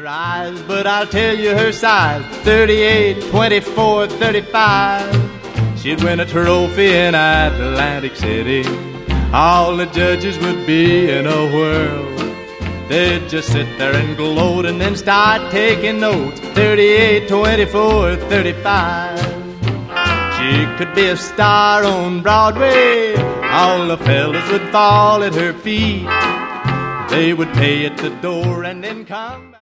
eyes, but I'll tell you her size, 38, 24, 35. She'd win a trophy in Atlantic City. All the judges would be in a whirl. They'd just sit there and gloat and then start taking notes, 38, 24, 35. She could be a star on Broadway. All the fellas would fall at her feet. They would pay at the door and then come back.